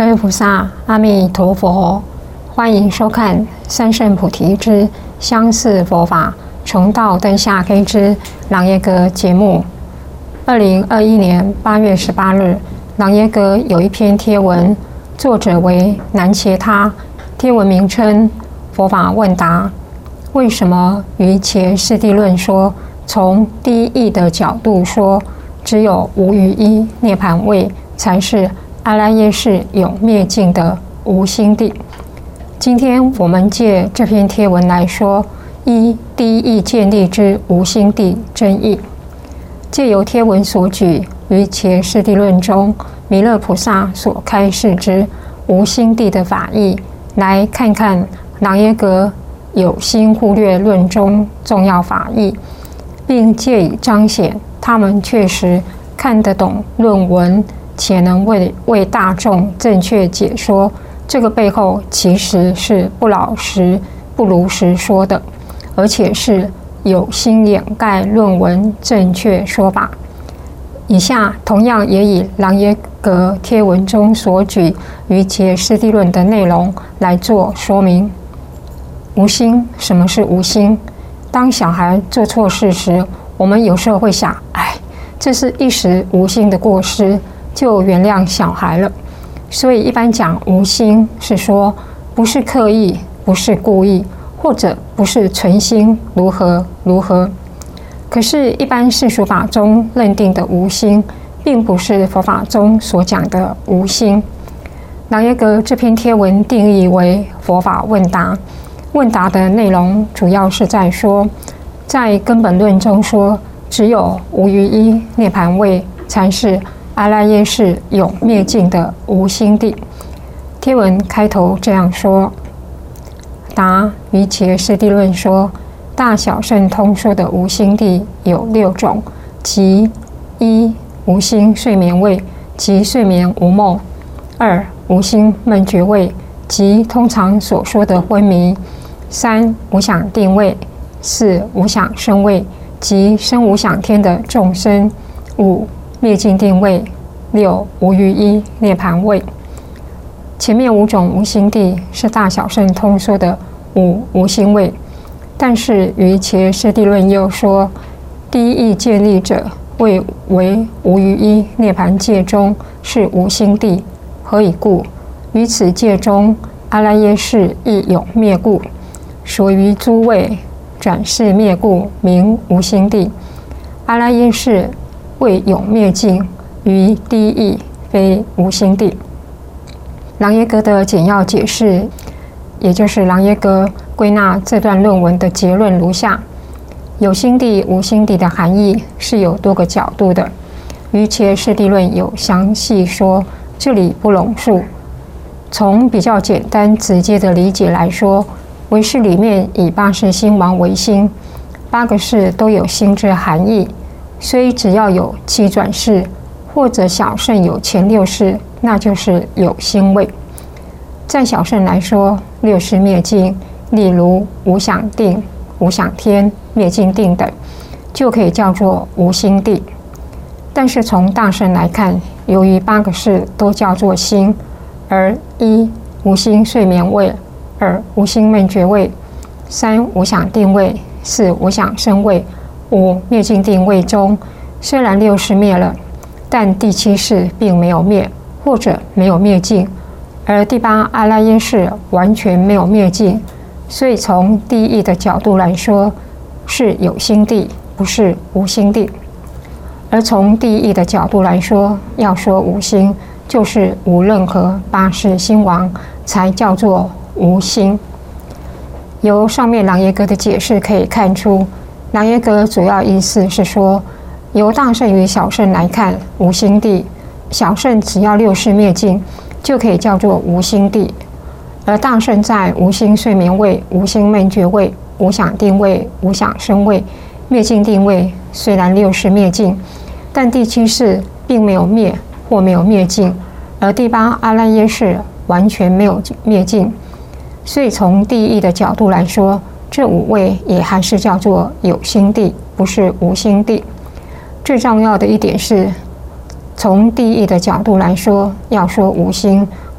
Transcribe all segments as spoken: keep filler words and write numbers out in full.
各位菩萨，阿弥陀佛！欢迎收看三圣菩提之相似佛法，从道灯下黑之朗耶阁节目。二零二一年八月十八日，朗耶阁有一篇贴文，作者为南伽他，贴文名称佛法问答。为什么于伽师地论说，从第一义的角度说，只有无余一涅盘位才是阿赖耶识永灭尽的无心地？今天我们借这篇贴文来说一第一义建立之无心地真义。借由贴文所举于伽师地论中弥勒菩萨所开示之无心地的法义，来看看朗耶阁有心忽略论中重要法义，并借以彰显他们确实看得懂论文，且能为为大众正确解说，这个背后其实是不老实、不如实说的，而且是有心掩盖论文正确说法。以下同样也以朗耶阁贴文中所举于伽师地论的内容来做说明。无心，什么是无心？当小孩做错事时，我们有时候会想，哎，这是一时无心的过失，就原谅小孩了。所以一般讲无心，是说不是刻意，不是故意，或者不是存心如何如何。可是，一般世俗法中认定的无心，并不是佛法中所讲的无心。朗耶阁这篇贴文定义为佛法问答，问答的内容主要是在说，在根本论中说，只有无余一涅盘位才是阿赖耶识永灭尽的无心地。贴文开头这样说：答于伽师地论说，大小圣通说的无心地有六种，即一无心睡眠位，即睡眠无梦；二无心梦觉位，即通常所说的昏迷；三无想定位；四无想生位，即生无想天的众生；五灭尽定位；六无余一涅盘位。前面五种无心地是大小圣通说的五无心位，但是于伽师地论又说，第一义建立者谓为无余一涅盘界中是无心地。何以故？于此界中阿赖耶识亦永灭故，所于诸位转世灭故，名无心地。阿赖耶识未永灭尽，于第一义非无心地。朗耶阁的简要解释，也就是朗耶阁归纳这段论文的结论如下：有心地、无心地的含义是有多个角度的。于伽师地论有详细说，这里不拢述。从比较简单直接的理解来说，唯识里面以八识心王为心，八个识都有心之含义，虽只要有七转识，或者小圣有前六识，那就是有心位。在小圣来说，六识灭尽，例如无想定、无想天、灭尽定等，就可以叫做无心地。但是从大圣来看，由于八个识都叫做心，而一无心睡眠位，二无心梦觉位，三无想定位，四无想生位，五灭尽定位中，虽然六识灭了，但第七识并没有灭，或者没有灭尽，而第八阿赖耶识完全没有灭尽，所以从第一义的角度来说，是有心地，不是无心地。而从第一义的角度来说，要说无心，就是无任何八识心王，才叫做无心。由上面朗耶阁的解释可以看出，朗耶阁主要意思是说，由大圣与小圣来看无心地，小圣只要六识灭尽，就可以叫做无心地。而大圣在无心睡眠位、无心梦觉位、无想定位、无想生位、灭尽定位，虽然六识灭尽，但第七识并没有灭或没有灭尽，而第八阿赖耶识完全没有灭尽。所以从第一义的角度来说，这五位也还是叫做有心地，不是无心地。最重要的一点是，从第一义的角度来说，要说无心，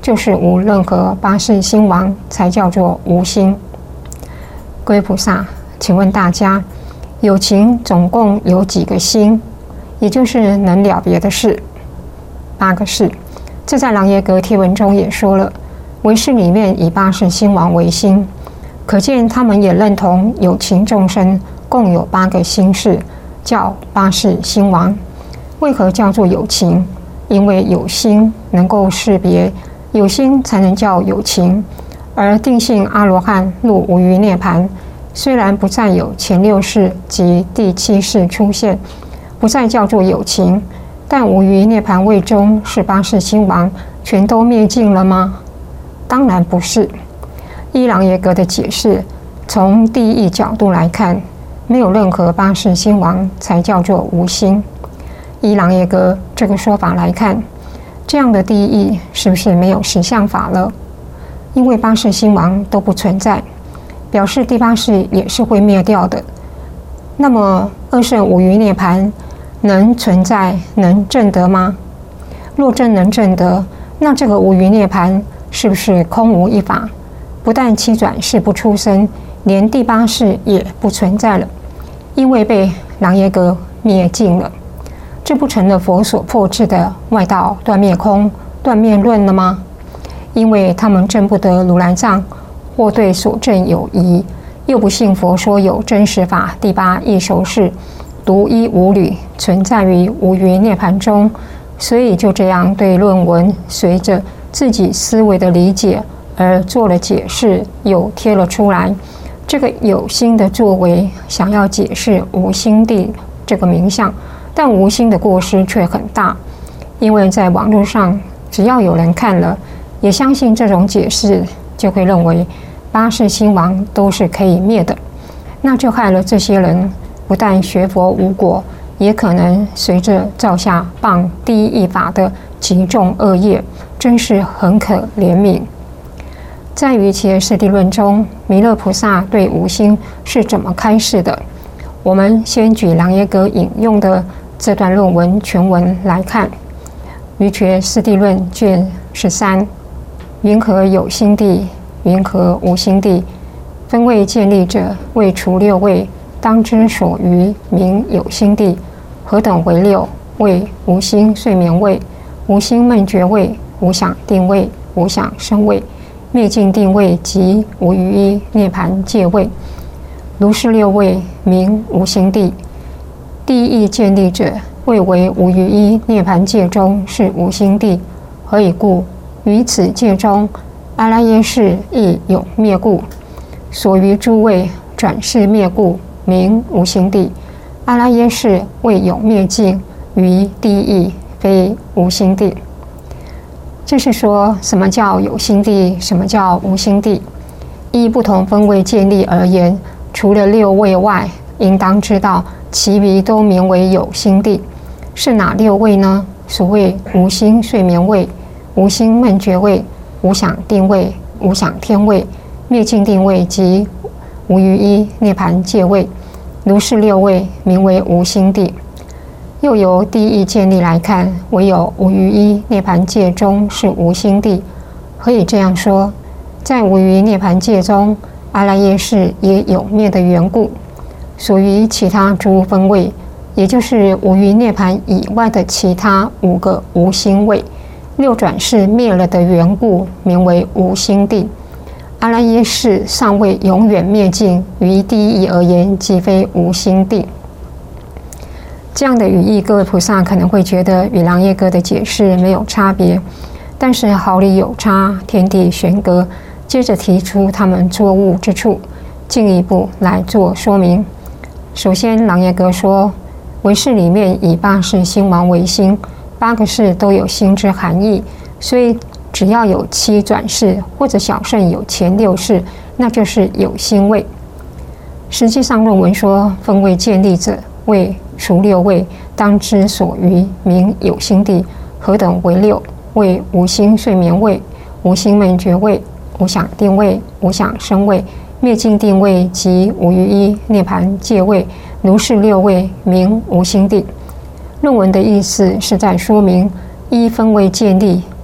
就是无任何八世心王，才叫做无心。各位菩萨，请问大家，有情总共有几个心？也就是能了别的事，八个事。这在朗耶格帖文中也说了，唯识里面以八世心王为心，可见他们也认同有情众生共有八个心事，叫八世心王。为何叫做有情？因为有心能够识别，有心才能叫有情。而定性阿罗汉入无余涅盘，虽然不再有前六世及第七世出现，不再叫做有情，但无余涅盘位中是八世心王全都灭尽了吗？当然不是。依朗耶格的解释，从第一角度来看，没有任何八世心王才叫做无心。依朗耶格这个说法来看，这样的第一义是不是没有实相法了？因为八世心王都不存在，表示第八世也是会灭掉的。那么二圣无余涅盘能存在能证得吗？若真能证得，那这个无余涅盘是不是空无一法？不但七转世不出生，连第八世也不存在了，因为被朗耶格灭尽了。这不成了佛所破斥的外道断灭空、断灭论了吗？因为他们证不得如来藏，或对所证有疑，又不信佛说有真实法第八异熟事独一无履存在于无余涅盘中，所以就这样对论文随着自己思维的理解而做了解释，又贴了出来。这个有心的作为，想要解释无心地这个名相，但无心的过失却很大，因为在网络上，只要有人看了，也相信这种解释，就会认为八世心王都是可以灭的，那就害了这些人，不但学佛无果，也可能随着造下谤第一义法的极重恶业，真是很可怜悯。在于其释谛论中，弥勒菩萨对无心是怎么开示的？我们先举朗耶格引用的这段论文全文来看。于觉释谛论卷十三，云何有心地？云何无心地？分位建立者，为除六位，当知所余名有心地。何等为六？为无心睡眠位、无心闷觉位、无想定位、无想生位、灭尽定位及无余一涅盘界位。如是六位名无心地。第一义建立者，谓为无余一涅盘界中是无心地。何以故？于此界中，阿赖耶识亦有灭故，所余诸位转世灭故，名无心地。阿赖耶识未有灭尽，于第一义非无心地。这是说什么叫有心地，什么叫无心地？依不同分位建立而言，除了六位外，应当知道其余都名为有心地。是哪六位呢？所谓无心睡眠位、无心闷觉位、无想定位、无想天位、灭尽定位及无余一涅盘界位。如是六位名为无心地。又由第一义建立来看，唯有无余一涅盘界中是无心地。何以这样说？在无余涅盘界中，阿赖耶识也有灭的缘故，属于其他诸分位，也就是无余涅盘以外的其他五个无心位，六转世灭了的缘故，名为无心地。阿赖耶识尚未永远灭尽，于第一义而言，即非无心地。这样的语义，各位菩萨可能会觉得与朗耶格的解释没有差别，但是毫厘有差，天地悬隔。接着提出他们错误之处，进一步来做说明。首先，朗耶格说，唯识里面以八世心王为心，八个世都有心之含义，所以只要有七转世或者小圣有前六世，那就是有心位。实际上，论文说分位建立者，为除六位，当知所余名有心地。何等为六？为无心睡眠位、无心闷觉位、无想定位、无想生位、灭尽定位及无余一涅盘界位。如是六位名无心地。论文的意思是在说明，依分位建立，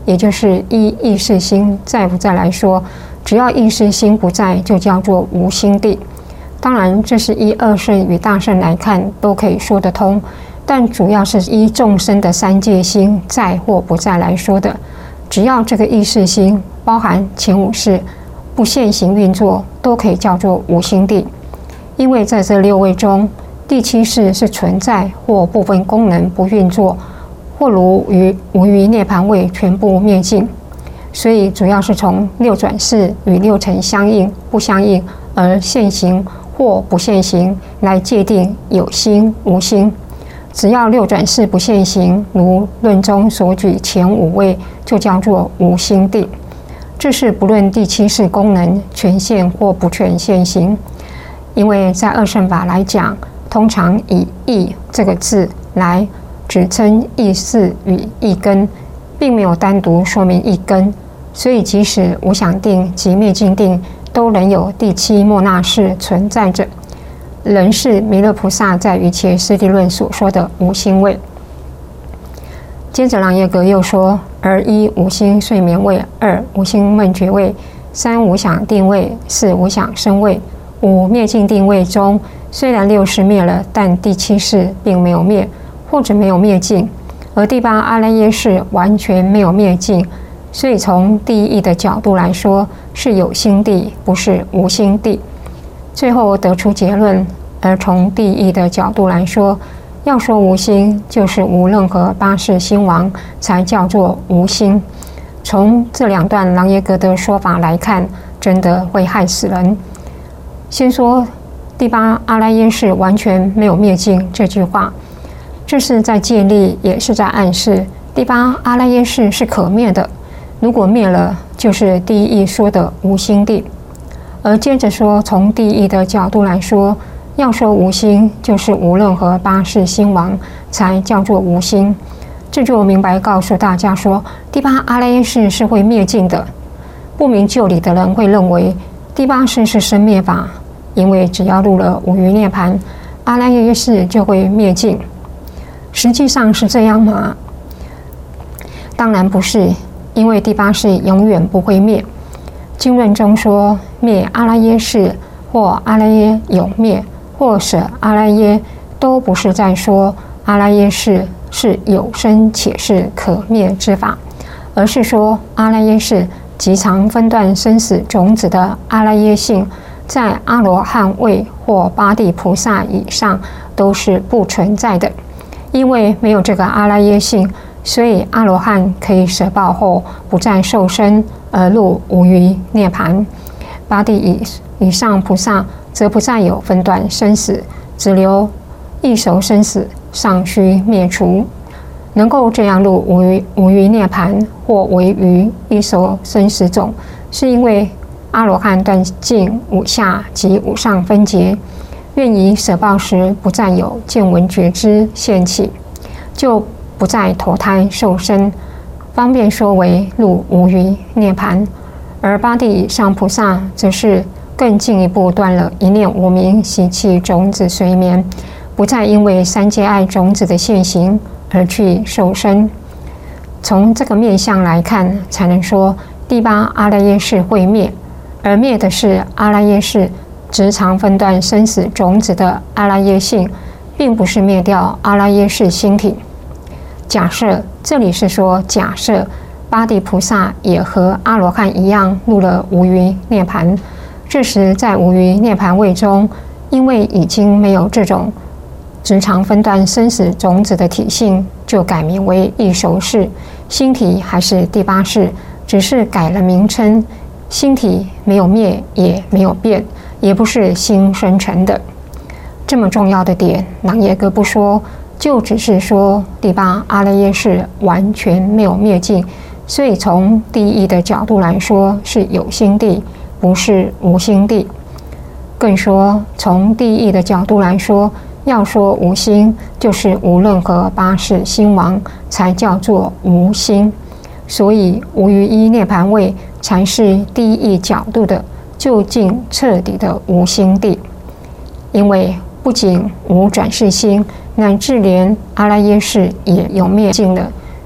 也就是依意识心在不在来说，只要意识心不在，就叫做无心地。当然，这是依二圣与大圣来看都可以说得通，但主要是依众生的三界心在或不在来说的。只要这个意识心包含前五识不现行运作，都可以叫做无心地。因为在这六位中，第七识是存在或部分功能不运作，或如于无余涅盘位全部灭尽，所以主要是从六转识与六尘相应不相应而现行或不现行来界定有心无心。只要六转识不现行，如论中所举前五位，就叫做无心地。这是不论第七识功能全现或不全现行。因为在二圣法来讲，通常以意这个字来指称意识与意根，并没有单独说明意根，所以即使无想定及灭尽定都仍有第七末那识存在着，仍是弥勒菩萨在瑜伽师地论所说的无心位。接着朗耶格又说：而一无心睡眠位，二无心梦觉位，三无想定位，四无想生位，五灭尽定位中，虽然六识灭了，但第七识并没有灭，或者没有灭尽，而第八阿赖耶识完全没有灭尽，所以从第一义的角度来说，是有心地，不是无心地。最后得出结论，而从第一义的角度来说，要说无心，就是无任何八识心王，才叫做无心。从这两段朗耶格的说法来看，真的会害死人。先说第八阿赖耶识完全没有灭尽这句话，这是在建立，也是在暗示第八阿赖耶识是可灭的。如果灭了，就是第一义说的无心地。而接着说，从第一义的角度来说，要说无心，就是无任何八识心王，才叫做无心。这就明白告诉大家说，第八阿赖耶识是会灭尽的。不明就里的人会认为第八识是生灭法，因为只要入了五余涅盘，阿赖耶识就会灭尽。实际上是这样吗？当然不是，因为第八识永远不会灭。经论中说，灭阿赖耶识或阿赖耶有灭，或舍阿赖耶，都不是在说阿赖耶识是有生且是可灭之法，而是说阿赖耶识即常分段生死种子的阿赖耶性，在阿罗汉位或八地菩萨以上都是不存在的。因为没有这个阿赖耶性，所以阿罗汉可以舍报后不再受生，而入无余涅盘。八地以以上菩萨则不再有分段生死，只留一熟生死，尚需灭除。能够这样入无余无余涅盘或为余一熟生死种，是因为阿罗汉断尽五下及五上分别，愿以舍报时不再有见闻觉知现起，就不再投胎受生，方便说为入无余涅盘。而八地以上菩萨则是更进一步断了一念无明习气种子随眠，不再因为三界爱种子的现行而去受生。从这个面相来看，才能说第八阿赖耶识会灭，而灭的是阿赖耶识直常分段生死种子的阿赖耶性，并不是灭掉阿赖耶识心体。假设，这里是说假设八地菩萨也和阿罗汉一样入了无余涅盘，这时在无余涅盘位中，因为已经没有这种直常分段生死种子的体性，就改名为异熟识，心体还是第八识，只是改了名称，心体没有灭，也没有变，也不是新生成的。这么重要的点，朗耶格不说，就只是说第八阿赖耶识完全没有灭尽，所以从第一义的角度来说，是有心地，不是无心地。更说从第一义的角度来说，要说无心，就是无任何八识心王，才叫做无心。所以无余一涅盘位才是第一义角度的究竟彻底的无心地。因为不仅无转世心，乃至连阿赖耶识也有灭尽了，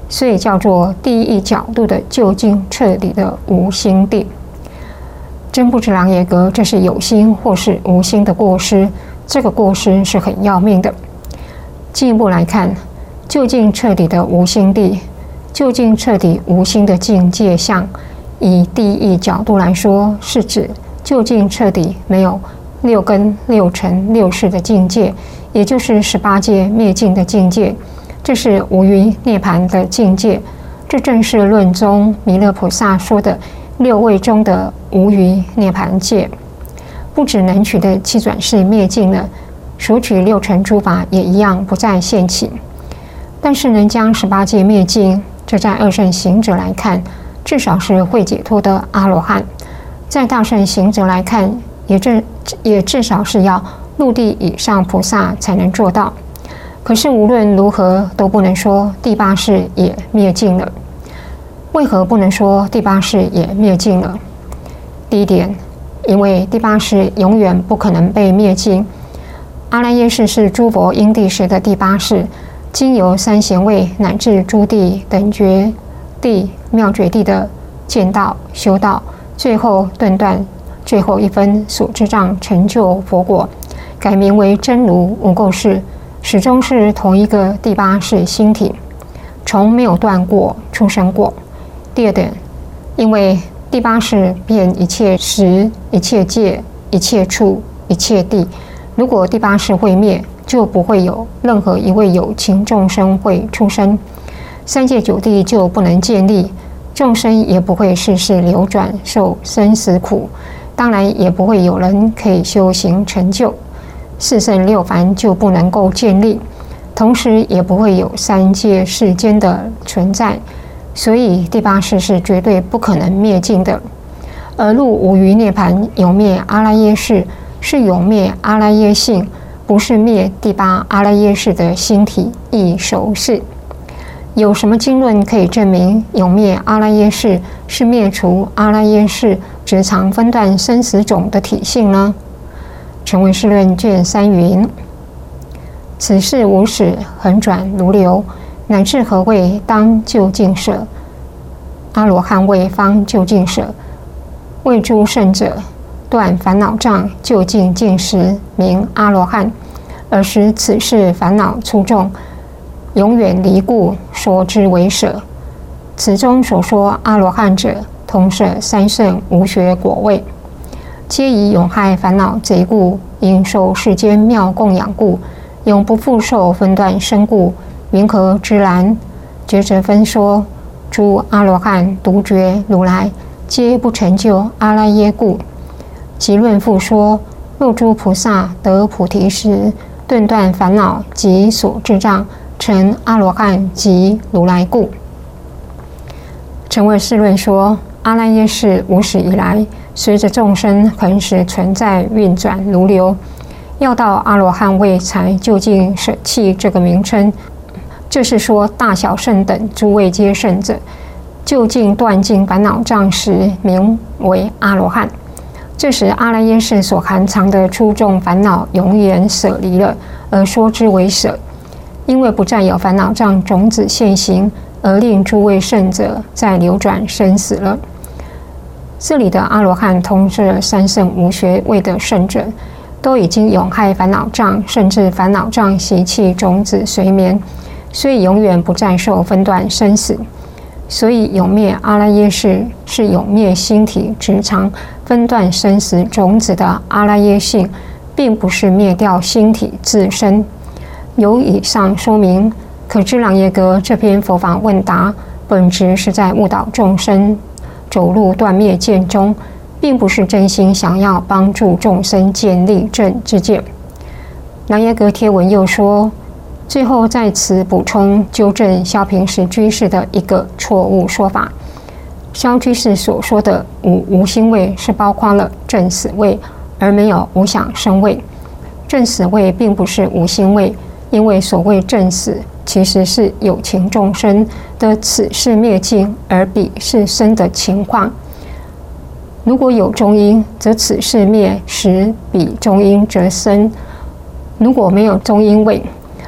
所以叫做第一角度的究竟彻底的无心地。真不知朗耶格这是有心或是无心的过失，这个过失是很要命的。进一步来看，究竟彻底的无心地，究竟彻底无心的境界相，以第一角度来说，是指究竟彻底没有六根、六尘、六识的境界，也就是十八界灭尽的境界，这是无余涅槃的境界。这正是论中弥勒菩萨说的六位中的无余涅槃界。不只能取的七转世灭尽了，所取六尘诸法也一样不再现起。但是能将十八界灭尽，这在二圣行者来看，至少是会解脱的阿罗汉；在大圣行者来看，也至也至少是要入地以上菩萨才能做到。可是无论如何都不能说第八世也灭尽了。为何不能说第八世也灭尽了？第一点，因为第八世永远不可能被灭尽。阿赖耶识是诸佛因地时的第八世，经由三贤位乃至诸地等觉地、妙觉地的见道、修道，最后顿断最后一分所知障成就佛果，改名为真如无垢世，始终是同一个第八世心体，从没有断过出生过。第二点，因为第八世遍一切时、一切界、一切处、一切地，如果第八世会灭，就不会有任何一位有情众生会出生，三界九地就不能建立，众生也不会世世流转受生死苦，当然也不会有人可以修行成就，四圣六凡就不能够建立，同时也不会有三界世间的存在，所以第八世是绝对不可能灭尽的。而入无余涅槃永灭阿赖耶识，是永灭阿赖耶性，不是灭第八阿赖耶识的心体亦熟识。有什么经论可以证明永灭阿赖耶识是灭除阿赖耶识执常分段生死种的体性呢？成唯识论卷三云：此事无始恒转如流，乃至何谓当究竟舍？阿罗汉位方究竟舍，为诸圣者断烦恼障究竟尽时，名阿罗汉，而使此世烦恼粗重，永远离故，说之为舍。此中所说阿罗汉者，同舍三圣无学果位，皆以永害烦恼贼故，应受世间妙供养故，永不复受分段生故，云何之然？觉者分说，诸阿罗汉独觉如来，皆不成就阿赖耶故。即论复说，若诸菩萨得菩提时，顿断烦恼及所智障，成阿罗汉及如来故。成唯识论说，阿赖耶识无始以来，随着众生恒时存在运转如流，要到阿罗汉位才究竟舍弃这个名称。这是说大小圣等诸位皆圣者，究竟断尽烦恼障时，名为阿罗汉。这时阿赖耶识所含藏的粗重烦恼永远舍离了，而说之为舍。因为不再有烦恼障种子现行，而令诸位圣者在流转生死了。这里的阿罗汉通摄三圣无学位的圣者，都已经永害烦恼障，甚至烦恼障习气种子随眠，所以永远不再受分段生死。所以永灭阿赖耶识是永灭心体执常分段生死种子的阿赖耶性，并不是灭掉心体自身。由以上说明，可知朗耶格这篇佛法问答本质是在误导众生走入断灭见中，并不是真心想要帮助众生建立正知见。朗耶格贴文又说，最后在此补充纠正萧平时居士的一个错误说法。萧居士所说的无无心位是包括了正死位，而没有无想生位。正死位并不是无心位，因为所谓正死其实是有情众生的此世灭尽而彼世生的情况。如果有中阴，则此世灭时彼中阴则生；如果没有中阴位，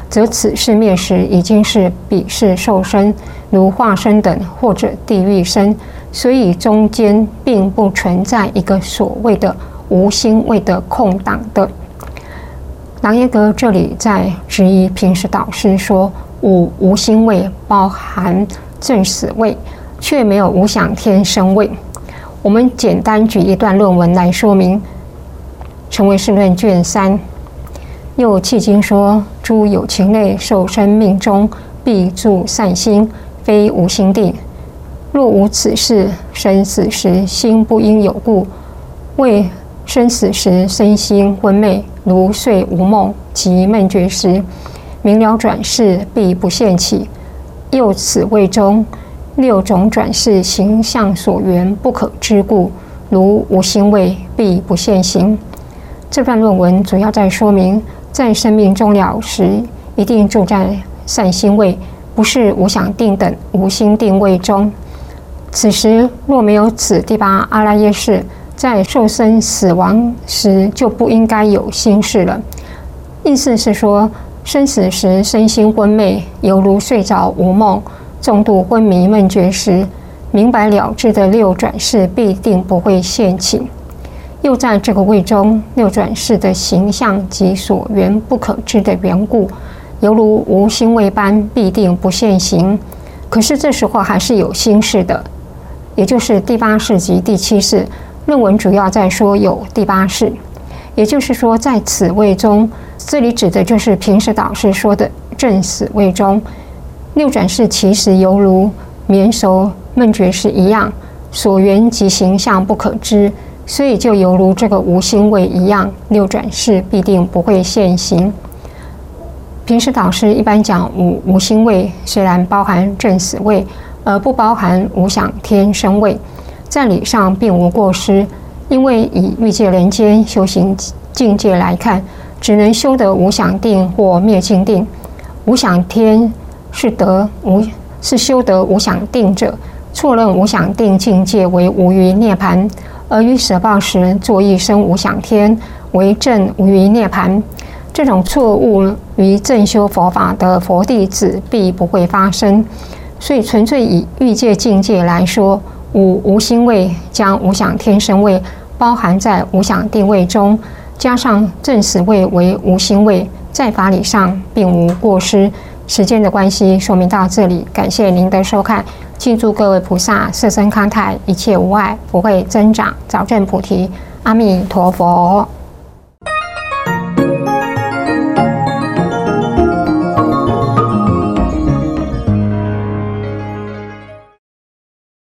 则此世灭时已经是彼世受身，如化身等或者地狱身，所以中间并不存在一个所谓的无心位的空档的。朗耶格这里在质疑平时导师说五无心位包含正死位，却没有无想天生位。我们简单举一段论文来说明。成为世论卷三，又迄今说：诸有情类受生命中，必住善心，非无心定。若无此事，生死时心不应有故，为生死时身心昏昧，如睡无梦及梦觉时，明了转世必不现起。又此位中六种转世形象所缘不可知故，如无心位必不现行。这段论文主要在说明，在生命终了时，一定住在善心位，不是无想定等无心定位中。此时若没有此第八阿赖耶识，在受生死亡时就不应该有心事了。意思是说，生死时身心昏昧，犹如睡着无梦，重度昏迷梦觉时，明白了知的六转世必定不会现起。又在这个位中，六转世的形象及所缘不可知的缘故，犹如无心位般必定不现行。可是这时候还是有心事的，也就是第八世及第七世。论文主要在说有第八世，也就是说在此位中，这里指的就是平时导师说的正死位中，六转世其实犹如眠熟梦觉时一样，所缘及形象不可知。所以就犹如这个无心位一样，六转世必定不会现行。平时导师一般讲无无心位，虽然包含正死位，而不包含无想天生位，在理上并无过失。因为以欲界人间修行境界来看，只能修得无想定或灭尽定。无想天是得无是修得无想定者，错认无想定境界为无余涅槃。而于舍报时作意生无想天为正无余涅槃，这种错误于正修佛法的佛弟子必不会发生。所以纯粹以欲界境界来说，无无心位将无想天生位包含在无想定位中，加上正死位为无心位，在法理上并无过失。时间的关系，说明到这里，感谢您的收看。敬祝各位菩萨色身康泰，一切无碍，福慧增长，早证菩提。阿弥陀佛。